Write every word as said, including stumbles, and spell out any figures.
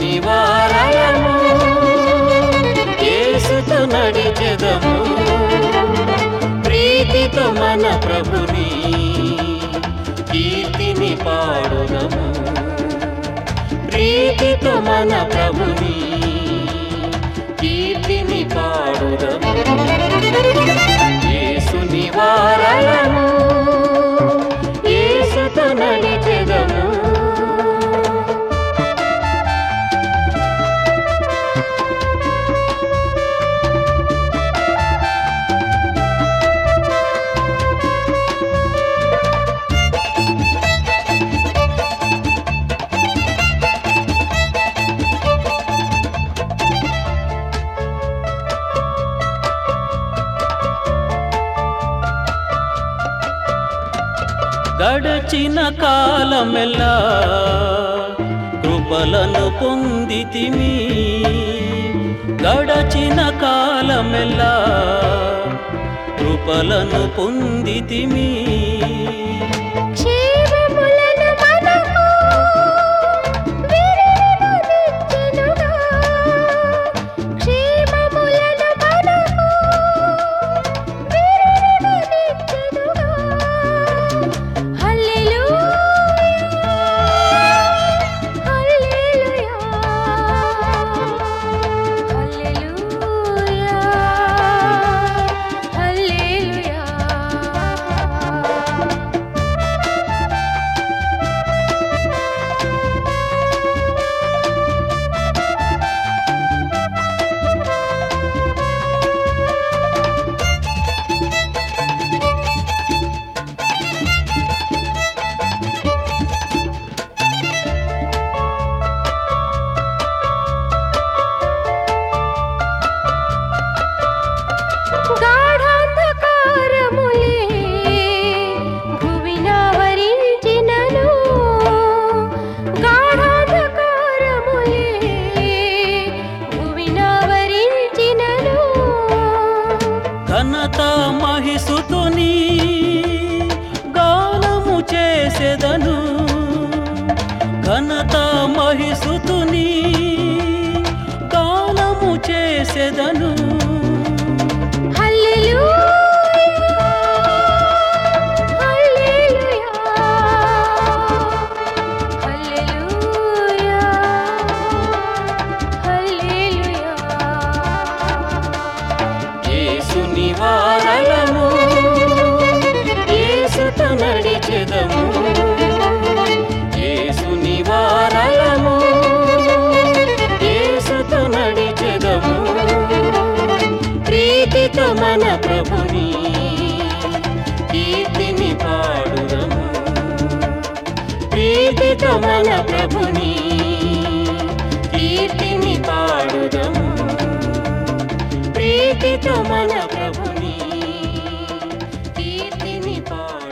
నివారయము యేసుతో నడిచెదము ప్రీతితో మన ప్రభుని కీర్తిని పాడుదము ప్రీతితో మన ప్రభుని కీర్తిని పాడుదము యేసు నివారయము యేసుతో నడిచెదము గడచిన కాలమెల్లా కృపలను పొందితిమి గడచిన కాలమెల్లా కృపలను పొందితిమి ఘనత మహిసుతుని గానము చేసెదను ఘనత మహిసుతుని గానము చేసెదను నివారయము యేసుతో నడిచెదము యేసు నివారయము యేసుతో నడిచెదము ప్రీతితో మన ప్రభుని కీర్తిని పాడుదము ప్రీతితో మన ప్రభుని కీర్తిని పాడుదము ప్రీతితో మన ప్రభుని కీర్తిని పాడుదము.